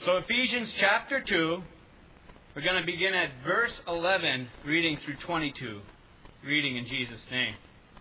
So Ephesians chapter 2, we're going to begin at verse 11, reading through 22. Reading in Jesus' name.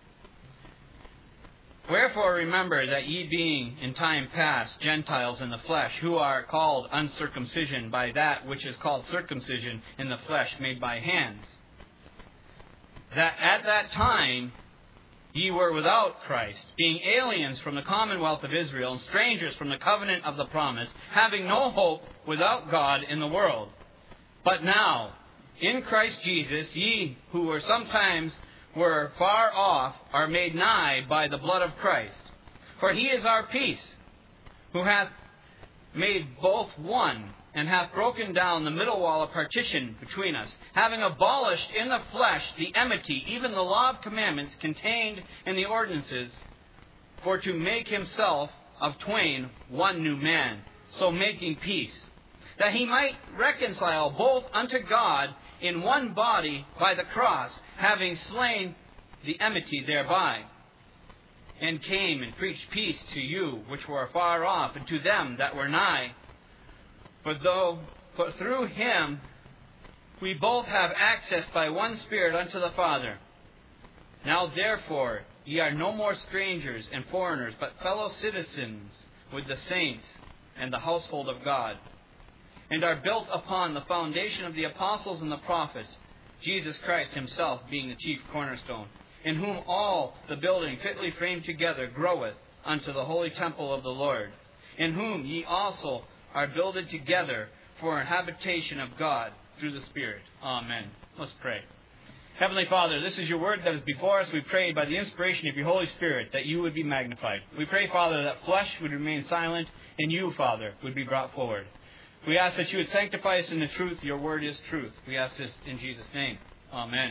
Wherefore remember that ye being in time past Gentiles in the flesh, who are called uncircumcision by that which is called circumcision in the flesh made by hands, that at that time ye were without Christ, being aliens from the commonwealth of Israel, and strangers from the covenant of the promise, having no hope without God in the world. But now, in Christ Jesus, ye who were sometimes were far off are made nigh by the blood of Christ. For he is our peace, who hath made both one, and hath broken down the middle wall of partition between us, having abolished in the flesh the enmity, even the law of commandments contained in the ordinances, for to make himself of twain one new man, so making peace, that he might reconcile both unto God in one body by the cross, having slain the enmity thereby, and came and preached peace to you which were afar off, and to them that were nigh. For through him we both have access by one Spirit unto the Father. Now therefore ye are no more strangers and foreigners, but fellow citizens with the saints and the household of God, and are built upon the foundation of the apostles and the prophets, Jesus Christ himself being the chief cornerstone, in whom all the building fitly framed together groweth unto the holy temple of the Lord, in whom ye also are builded together for an habitation of God through the Spirit. Amen. Let's pray. Heavenly Father, this is your word that is before us. We pray by the inspiration of your Holy Spirit that you would be magnified. We pray, Father, that flesh would remain silent and you, Father, would be brought forward. We ask that you would sanctify us in the truth. Your word is truth. We ask this in Jesus' name. Amen.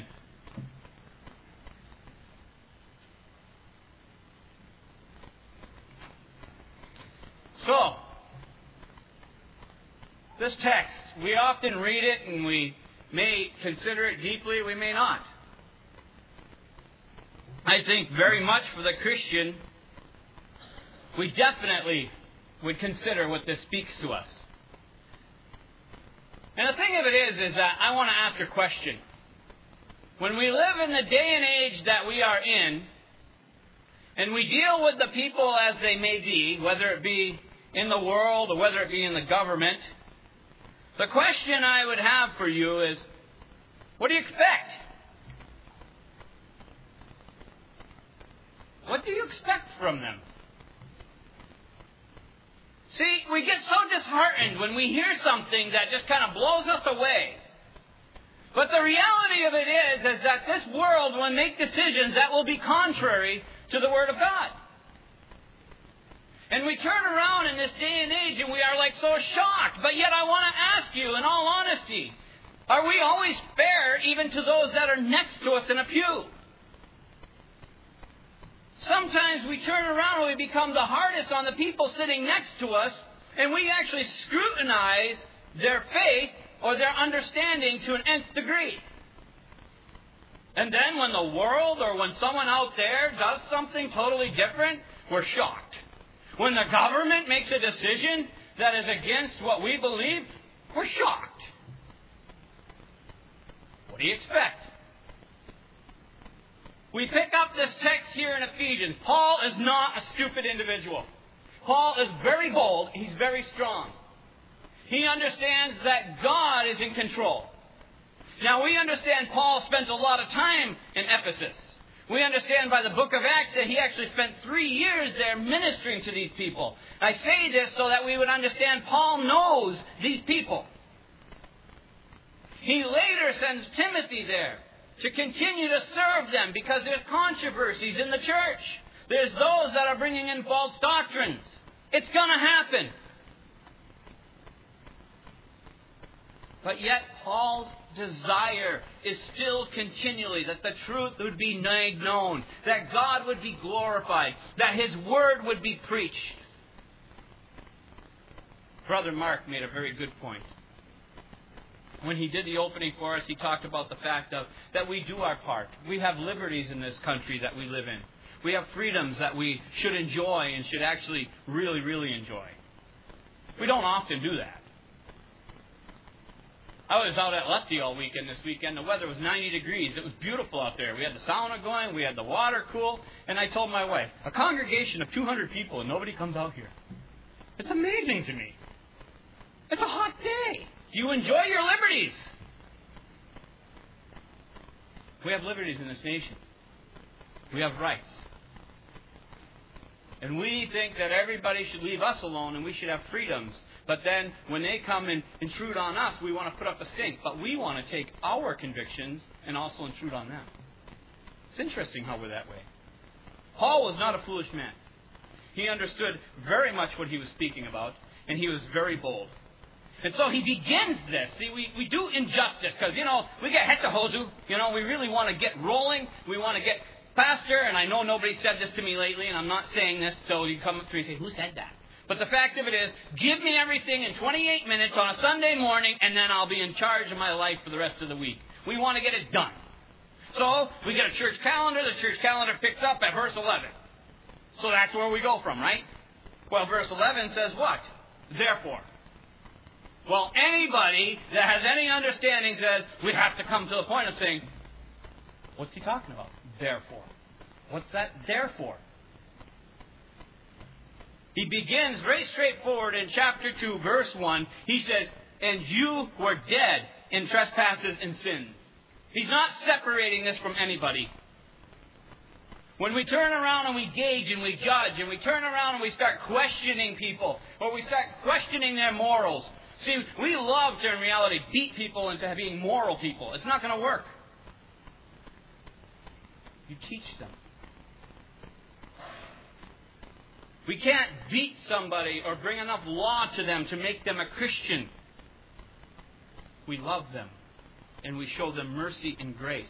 So, this text, we often read it and we may consider it deeply, we may not. I think very much for the Christian, we definitely would consider what this speaks to us. And the thing of it is that I want to ask a question. When we live in the day and age that we are in, and we deal with the people as they may be, whether it be in the world or whether it be in the government, the question I would have for you is, what do you expect? What do you expect from them? See, we get so disheartened when we hear something that just kind of blows us away. But the reality of it is that this world will make decisions that will be contrary to the Word of God. And we turn around in this day and age and we are like so shocked. But yet I want to ask you, in all honesty, are we always fair even to those that are next to us in a pew? Sometimes we turn around and we become the hardest on the people sitting next to us, and we actually scrutinize their faith or their understanding to an nth degree. And then when the world or when someone out there does something totally different, we're shocked. When the government makes a decision that is against what we believe, we're shocked. What do you expect? We pick up this text here in Ephesians. Paul is not a stupid individual. Paul is very bold. He's very strong. He understands that God is in control. Now, we understand Paul spent a lot of time in Ephesus. We understand by the book of Acts that he actually spent 3 years there ministering to these people. I say this so that we would understand Paul knows these people. He later sends Timothy there to continue to serve them because there's controversies in the church. There's those that are bringing in false doctrines. It's going to happen. But yet Paul's desire is still continually that the truth would be made known, that God would be glorified, that His Word would be preached. Brother Mark made a very good point. When he did the opening for us, he talked about the fact that we do our part. We have liberties in this country that we live in. We have freedoms that we should enjoy and should actually really, really enjoy. We don't often do that. I was out at Lefty all weekend this weekend. The weather was 90 degrees. It was beautiful out there. We had the sauna going. We had the water cool. And I told my wife, a congregation of 200 people and nobody comes out here. It's amazing to me. It's a hot day. Do you enjoy your liberties? We have liberties in this nation. We have rights. And we think that everybody should leave us alone and we should have freedoms. But then when they come and intrude on us, we want to put up a stink. But we want to take our convictions and also intrude on them. It's interesting how we're that way. Paul was not a foolish man. He understood very much what he was speaking about, and he was very bold. And so he begins this. See, we do injustice because, we get hetahozu. We really want to get rolling. We want to get faster. And I know nobody said this to me lately, and I'm not saying this, so you come up to me and say, who said that? But the fact of it is, give me everything in 28 minutes on a Sunday morning, and then I'll be in charge of my life for the rest of the week. We want to get it done. So we get a church calendar. The church calendar picks up at verse 11. So that's where we go from, right? Well, verse 11 says what? Therefore. Well, anybody that has any understanding says we have to come to the point of saying, what's he talking about? Therefore. What's that therefore? He begins very straightforward in chapter 2, verse 1. He says, and you were dead in trespasses and sins. He's not separating this from anybody. When we turn around and we gauge and we judge, and we turn around and we start questioning people, or we start questioning their morals. See, we love to, in reality, beat people into being moral people. It's not going to work. You teach them. We can't beat somebody or bring enough law to them to make them a Christian. We love them, and we show them mercy and grace.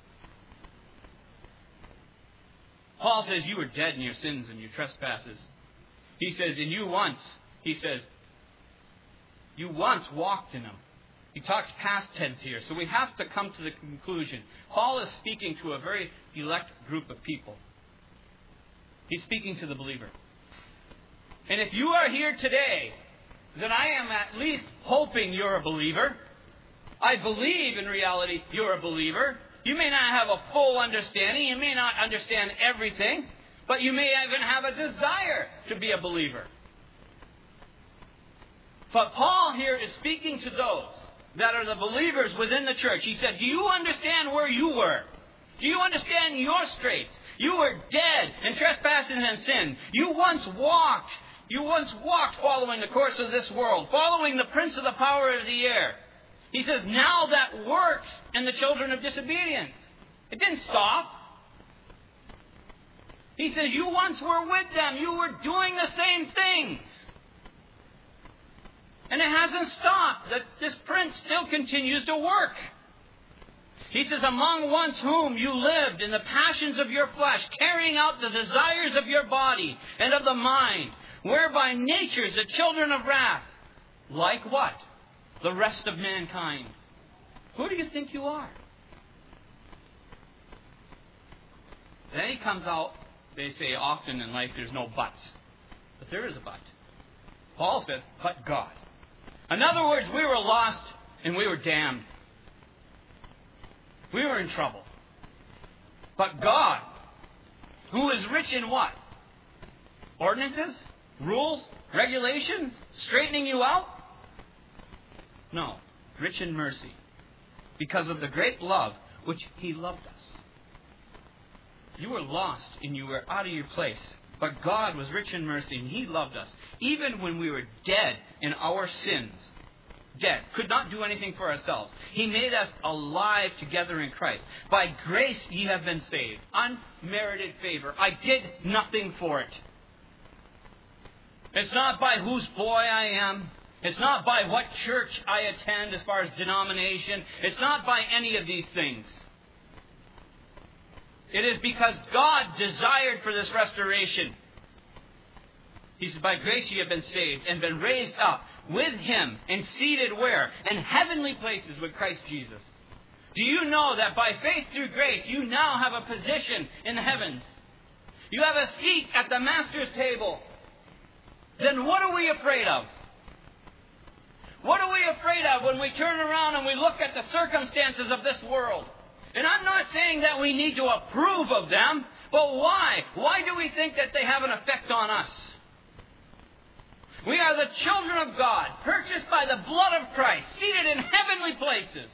Paul says you were dead in your sins and your trespasses. He says, and you once walked in them. He talks past tense here. So we have to come to the conclusion. Paul is speaking to a very elect group of people. He's speaking to the believer. And if you are here today, then I am at least hoping you're a believer. I believe in reality you're a believer. You may not have a full understanding. You may not understand everything. But you may even have a desire to be a believer. But Paul here is speaking to those that are the believers within the church. He said, do you understand where you were? Do you understand your straits? You were dead in trespasses and sin. You once walked following the course of this world, following the prince of the power of the air. He says, now that works in the children of disobedience. It didn't stop. He says, you once were with them. You were doing the same things. And it hasn't stopped. That this prince still continues to work. He says, among once whom you lived in the passions of your flesh, carrying out the desires of your body and of the mind, whereby natures the children of wrath. Like what? The rest of mankind. Who do you think you are? Then he comes out. They say often in life there's no buts. But there is a but. Paul says, but God. In other words, we were lost and we were damned. We were in trouble. But God, who is rich in what? Ordinances? Rules? Regulations? Straightening you out? No. Rich in mercy. Because of the great love which He loved us. You were lost and you were out of your place. But God was rich in mercy and He loved us. Even when we were dead in our sins. Dead. Could not do anything for ourselves. He made us alive together in Christ. By grace ye have been saved. Unmerited favor. I did nothing for it. It's not by whose boy I am. It's not by what church I attend as far as denomination. It's not by any of these things. It is because God desired for this restoration. He says, by grace ye have been saved and been raised up with Him and seated where? In heavenly places with Christ Jesus. Do you know that by faith through grace you now have a position in the heavens? You have a seat at the Master's table. Then what are we afraid of? What are we afraid afraid of when we turn around and we look at the circumstances of this world. And I'm not saying that we need to approve of them, but why? Why do we think that they have an effect on us? We are the children of God, purchased by the blood of Christ, seated in heavenly places.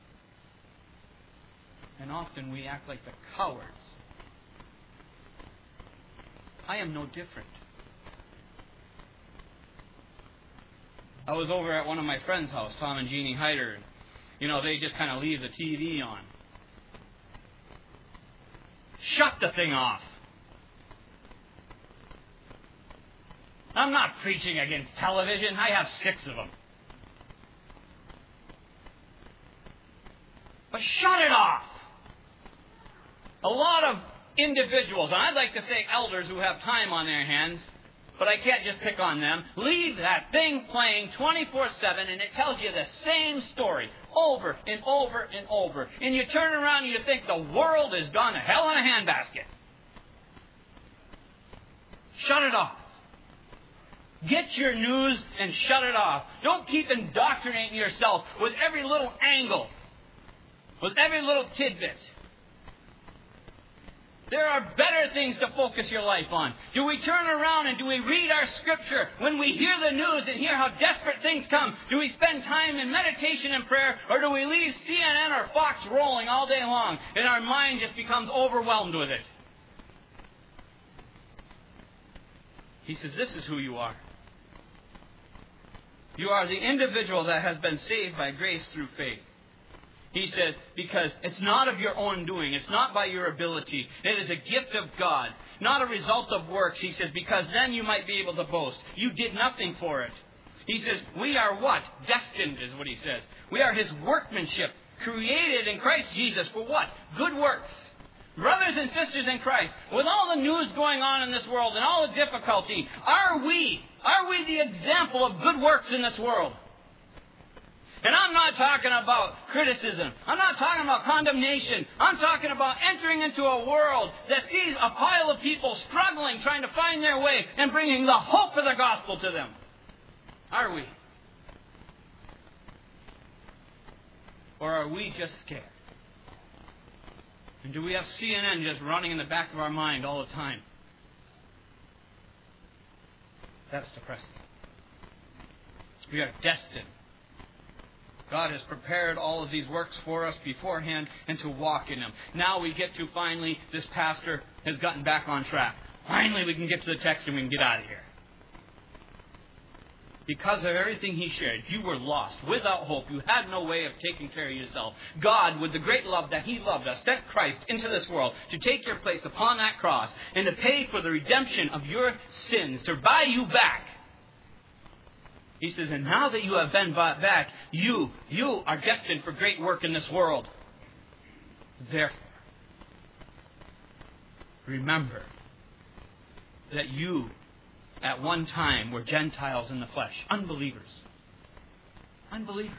And often we act like the cowards. I am no different. I was over at one of my friends' house, Tom and Jeannie Hyder. They just kind of leave the TV on. Shut the thing off. I'm not preaching against television. I have 6 of them. But shut it off. A lot of individuals, and I'd like to say elders who have time on their hands, but I can't just pick on them, leave that thing playing 24/7 and it tells you the same story over and over and over. And you turn around and you think the world has gone to hell in a handbasket. Shut it off. Get your news and shut it off. Don't keep indoctrinating yourself with every little angle, with every little tidbit. There are better things to focus your life on. Do we turn around and do we read our Scripture when we hear the news and hear how desperate things come? Do we spend time in meditation and prayer, or do we leave CNN or Fox rolling all day long and our mind just becomes overwhelmed with it? He says, this is who you are. You are the individual that has been saved by grace through faith. He says, because it's not of your own doing. It's not by your ability. It is a gift of God, not a result of works. He says, because then you might be able to boast. You did nothing for it. He says, we are what? Destined is what he says. We are His workmanship, created in Christ Jesus for what? Good works. Brothers and sisters in Christ, with all the news going on in this world and all the difficulty, are we the example of good works in this world? And I'm not talking about criticism. I'm not talking about condemnation. I'm talking about entering into a world that sees a pile of people struggling, trying to find their way, and bringing the hope of the gospel to them. Are we? Or are we just scared? And do we have CNN just running in the back of our mind all the time? That's depressing. We are destined. God has prepared all of these works for us beforehand and to walk in them. Now we get to finally, this pastor has gotten back on track. Finally we can get to the text and we can get out of here. Because of everything he shared, you were lost, without hope. You had no way of taking care of yourself. God, with the great love that He loved us, sent Christ into this world to take your place upon that cross and to pay for the redemption of your sins, to buy you back. He says, and now that you have been bought back, you are destined for great work in this world. Therefore, remember that you, at one time, were Gentiles in the flesh, unbelievers. Unbelievers.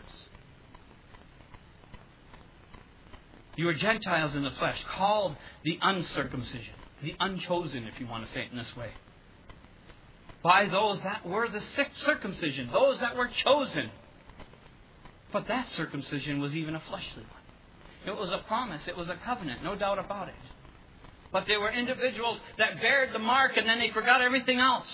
You were Gentiles in the flesh, called the uncircumcision, the unchosen, if you want to say it in this way, by those that were the circumcision, those that were chosen. But that circumcision was even a fleshly one. It was a promise. It was a covenant, no doubt about it. But they were individuals that bared the mark and then they forgot everything else.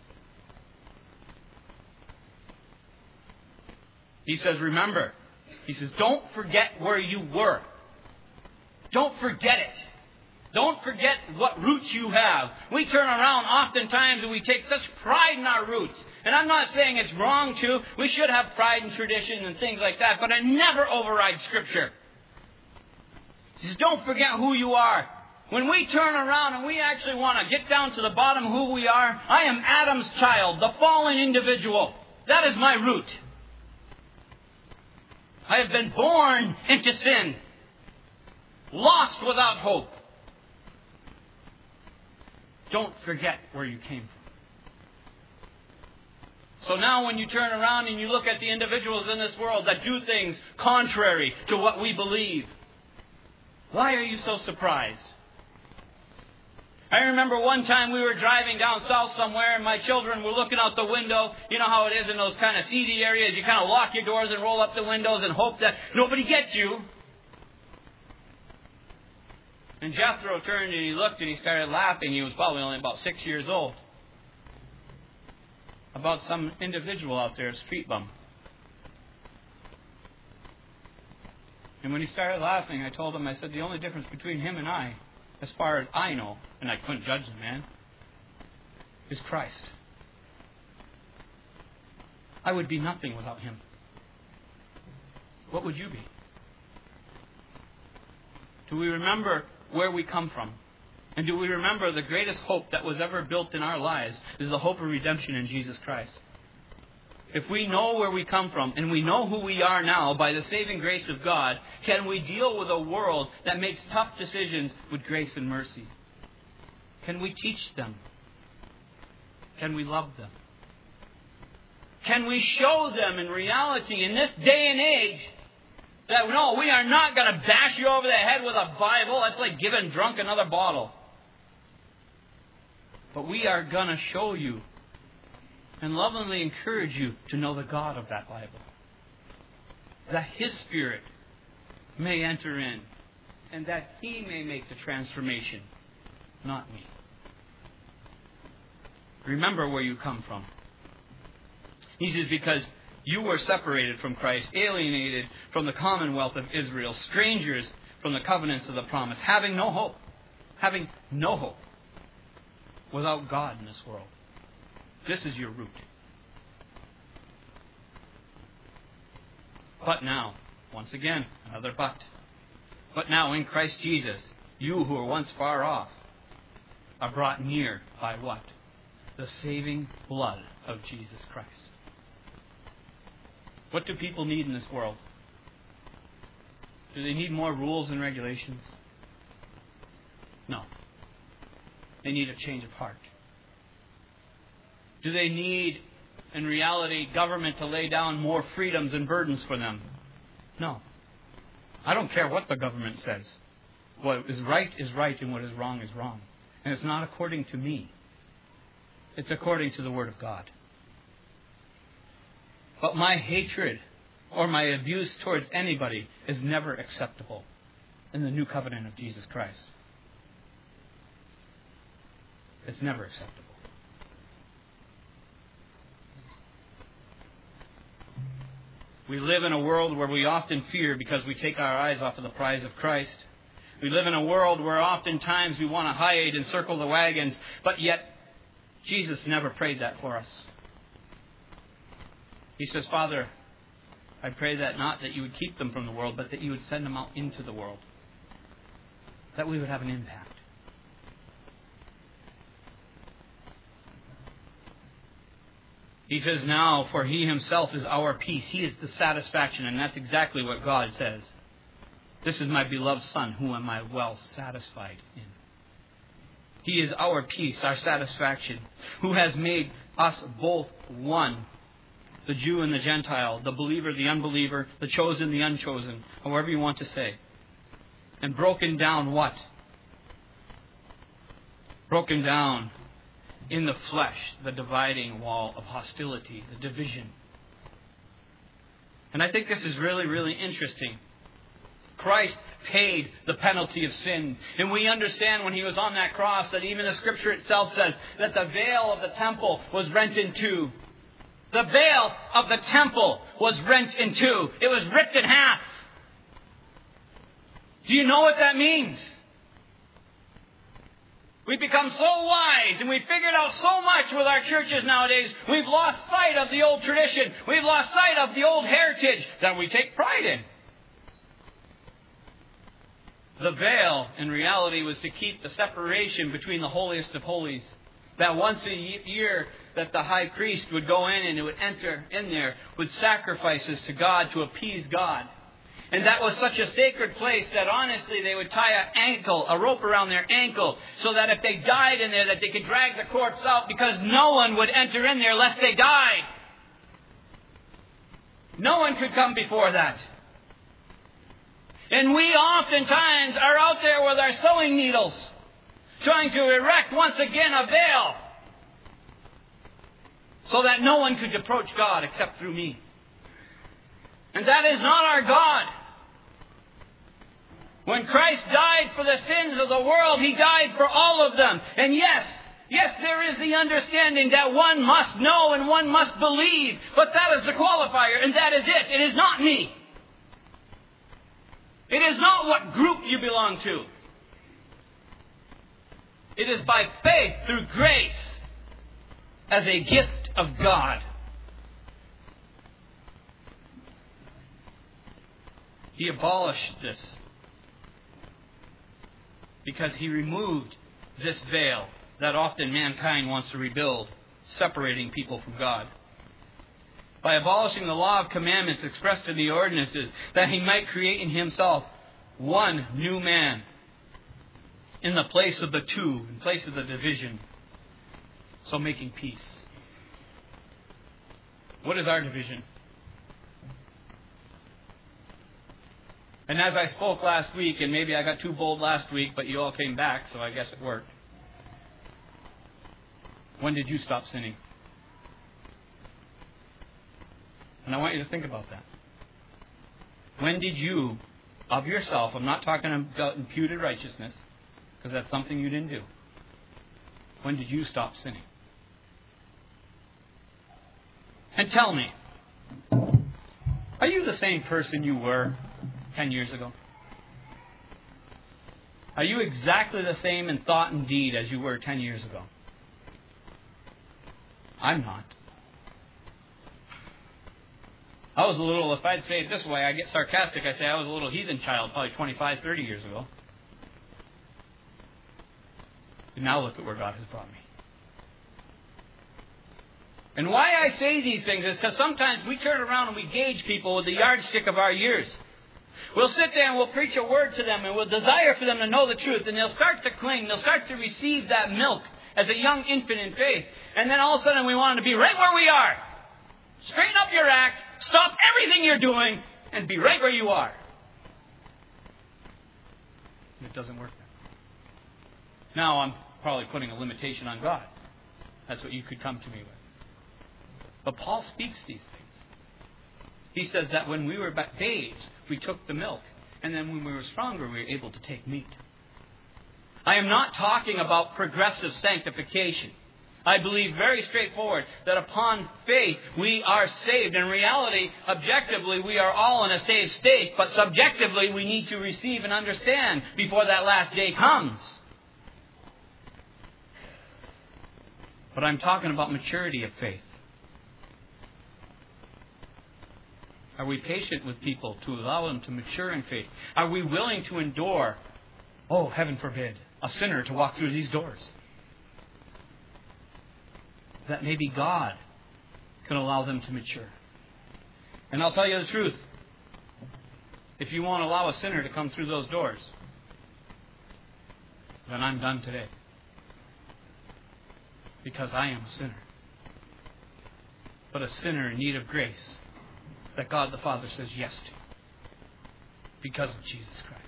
He says, remember. He says, don't forget where you were. Don't forget it. Don't forget what roots you have. We turn around oftentimes and we take such pride in our roots. And I'm not saying it's wrong to. We should have pride in tradition and things like that. But it never overrides Scripture. He says, don't forget who you are. When we turn around and we actually want to get down to the bottom of who we are, I am Adam's child, the fallen individual. That is my root. I have been born into sin. Lost without hope. Don't forget where you came from. So now when you turn around and you look at the individuals in this world that do things contrary to what we believe, why are you so surprised? I remember one time we were driving down south somewhere and my children were looking out the window. You know how it is in those kind of seedy areas. You kind of lock your doors and roll up the windows and hope that nobody gets you. And Jethro turned and he looked and he started laughing. He was probably only about 6 years old. About some individual out there, a street bum. And when he started laughing, I told him, I said, the only difference between him and I, as far as I know, and I couldn't judge the man, is Christ. I would be nothing without him. What would you be? Do we remember where we come from? And do we remember the greatest hope that was ever built in our lives is the hope of redemption in Jesus Christ? If we know where we come from and we know who we are now by the saving grace of God, can we deal with a world that makes tough decisions with grace and mercy? Can we teach them? Can we love them? Can we show them in reality in this day and age that no, we are not going to bash you over the head with a Bible. That's like giving drunk another bottle. But we are going to show you and lovingly encourage you to know the God of that Bible. That His Spirit may enter in and that He may make the transformation, not me. Remember where you come from. He says, because you were separated from Christ, alienated from the commonwealth of Israel, strangers from the covenants of the promise, having no hope, without God in this world. This is your root. But now, once again, another but. But now in Christ Jesus, you who were once far off are brought near by what? The saving blood of Jesus Christ. What do people need in this world? Do they need more rules and regulations? No. They need a change of heart. Do they need, in reality, government to lay down more freedoms and burdens for them? No. I don't care what the government says. What is right and what is wrong is wrong. And it's not according to me. It's according to the Word of God. But my hatred or my abuse towards anybody is never acceptable in the new covenant of Jesus Christ. It's never acceptable. We live in a world where we often fear because we take our eyes off of the prize of Christ. We live in a world where oftentimes we want to hide and circle the wagons, but yet Jesus never prayed that for us. He says, Father, I pray that not that you would keep them from the world, but that you would send them out into the world. That we would have an impact. He says, now, for He Himself is our peace. He is the satisfaction, and that's exactly what God says. This is my beloved Son, whom am I well satisfied in. He is our peace, our satisfaction, who has made us both one. The Jew and the Gentile, the believer, the unbeliever, the chosen, the unchosen, however you want to say. And broken down what? Broken down in the flesh, the dividing wall of hostility, the division. And I think this is really, really interesting. Christ paid the penalty of sin. And we understand when He was on that cross that even the Scripture itself says that the veil of the temple was rent in two. The veil of the temple was rent in two. It was ripped in half. Do you know what that means? We've become so wise and we've figured out so much with our churches nowadays. We've lost sight of the old tradition. We've lost sight of the old heritage that we take pride in. The veil, in reality, was to keep the separation between the holiest of holies. That once a year that the high priest would go in and it would enter in there with sacrifices to God to appease God. And that was such a sacred place that honestly they would tie a rope around their ankle so that if they died in there that they could drag the corpse out because no one would enter in there lest they died. No one could come before that. And we oftentimes are out there with our sewing needles, trying to erect once again a veil so that no one could approach God except through me. And that is not our God. When Christ died for the sins of the world, He died for all of them. And yes, there is the understanding that one must know and one must believe. But that is the qualifier, and that is it. It is not me. It is not what group you belong to. It is by faith through grace as a gift of God. He abolished this because He removed this veil that often mankind wants to rebuild, separating people from God. By abolishing the law of commandments expressed in the ordinances, that He might create in Himself one new man in the place of the two, in place of the division, so making peace. What is our division? And as I spoke last week, and maybe I got too bold last week, but you all came back, so I guess it worked. When did you stop sinning? And I want you to think about that. When did you, of yourself, I'm not talking about imputed righteousness, because that's something you didn't do. When did you stop sinning? And tell me, are you the same person you were 10 years ago? Are you exactly the same in thought and deed as you were 10 years ago? I'm not. I was a little, if I'd say it this way, I get sarcastic, I say I was a little heathen child probably 25, 30 years ago. And now look at where God has brought me. And why I say these things is because sometimes we turn around and we gauge people with the yardstick of our years. We'll sit there and we'll preach a word to them and we'll desire for them to know the truth. And they'll start to cling. They'll start to receive that milk as a young infant in faith. And then all of a sudden we want them to be right where we are. Straighten up your act. Stop everything you're doing and be right where you are. And it doesn't work then. Now I'm probably putting a limitation on God. That's what you could come to me with. But Paul speaks these things. He says that when we were babes, we took the milk. And then when we were stronger, we were able to take meat. I am not talking about progressive sanctification. I believe very straightforward that upon faith we are saved. In reality, objectively, we are all in a saved state. But subjectively, we need to receive and understand before that last day comes. But I'm talking about maturity of faith. Are we patient with people to allow them to mature in faith? Are we willing to endure, oh, heaven forbid, a sinner to walk through these doors? That maybe God can allow them to mature. And I'll tell you the truth. If you won't allow a sinner to come through those doors, then I'm done today. Because I am a sinner. But a sinner in need of grace that God the Father says yes to. Because of Jesus Christ.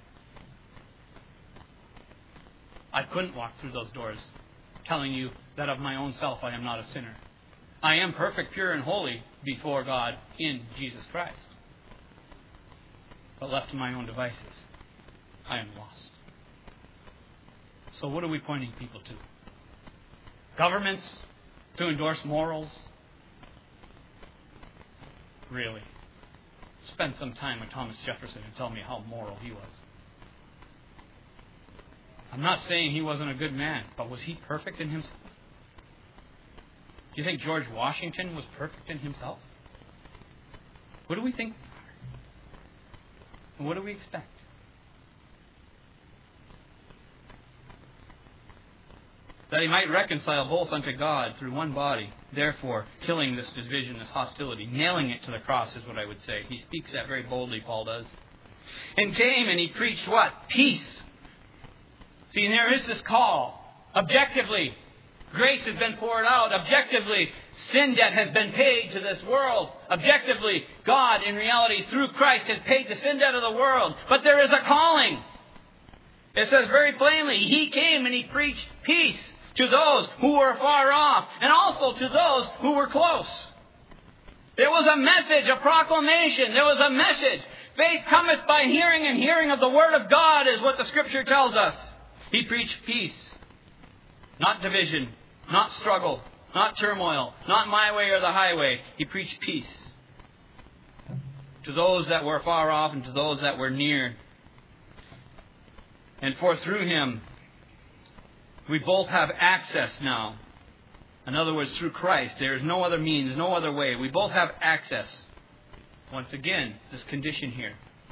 I couldn't walk through those doors telling you that of my own self I am not a sinner. I am perfect, pure, and holy before God in Jesus Christ. But left to my own devices, I am lost. So what are we pointing people to? Governments to endorse morals? Really? Spend some time with Thomas Jefferson and tell me how moral he was. I'm not saying he wasn't a good man, but was he perfect in himself? Do you think George Washington was perfect in himself? What do we think? And what do we expect? That he might reconcile both unto God through one body, therefore killing this division, this hostility, nailing it to the cross is what I would say. He speaks that very boldly, Paul does. And came and he preached what? Peace. See, and there is this call. Objectively, grace has been poured out. Objectively, sin debt has been paid to this world. Objectively, God, in reality, through Christ, has paid the sin debt of the world. But there is a calling. It says very plainly, He came and He preached peace to those who were far off and also to those who were close. There was a message, a proclamation. There was a message. Faith cometh by hearing, and hearing of the Word of God is what the Scripture tells us. He preached peace. Not division. Not struggle. Not turmoil. Not my way or the highway. He preached peace. To those that were far off and to those that were near. And for through Him, we both have access now. In other words, through Christ, there is no other means, no other way. We both have access. Once again, this condition here.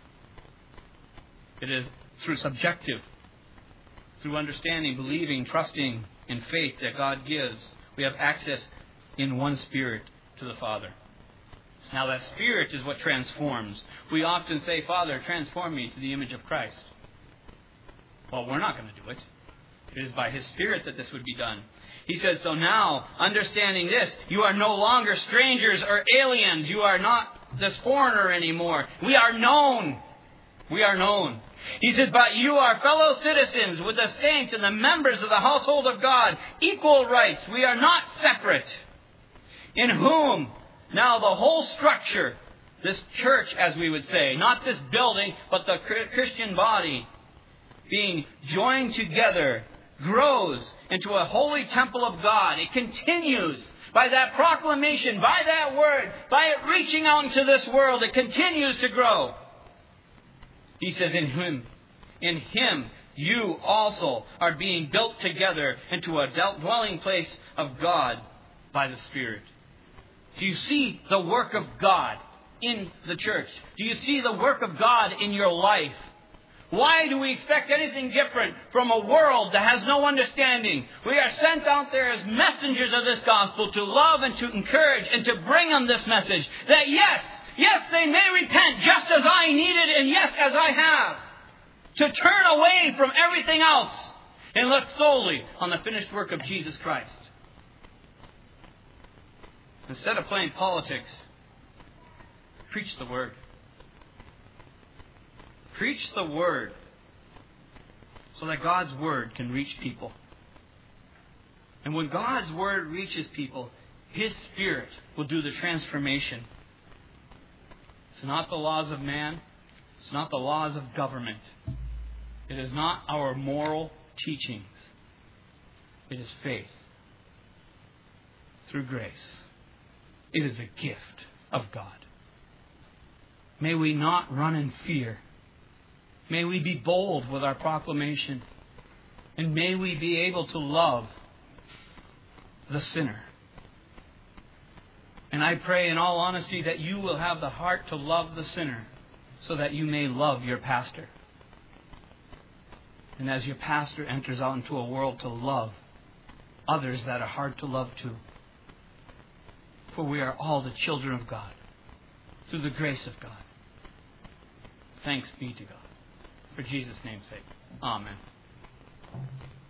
It is through subjective, through understanding, believing, trusting in faith that God gives. We have access in one Spirit to the Father. Now that Spirit is what transforms. We often say, Father, transform me to the image of Christ. Well, we're not going to do it. It is by His Spirit that this would be done. He says, so now, understanding this, you are no longer strangers or aliens. You are not this foreigner anymore. We are known. We are known. He says, but you are fellow citizens with the saints and the members of the household of God. Equal rights. We are not separate. In whom, now the whole structure, this church, as we would say, not this building, but the Christian body, being joined together, grows into a holy temple of God. It continues by that proclamation, by that word, by it reaching out into this world. It continues to grow. He says, in Him, you also are being built together into a dwelling place of God by the Spirit. Do you see the work of God in the church? Do you see the work of God in your life? Why do we expect anything different from a world that has no understanding? We are sent out there as messengers of this gospel to love and to encourage and to bring them this message. That yes, they may repent just as I needed and yes, as I have. To turn away from everything else and look solely on the finished work of Jesus Christ. Instead of playing politics, preach the Word. Preach the Word so that God's Word can reach people. And when God's Word reaches people, His Spirit will do the transformation. It's not the laws of man. It's not the laws of government. It is not our moral teachings. It is faith through grace. It is a gift of God. May we not run in fear. May we be bold with our proclamation. And may we be able to love the sinner. And I pray in all honesty that you will have the heart to love the sinner so that you may love your pastor. And as your pastor enters out into a world to love others that are hard to love too. For we are all the children of God through the grace of God. Thanks be to God. For Jesus' name's sake. Amen.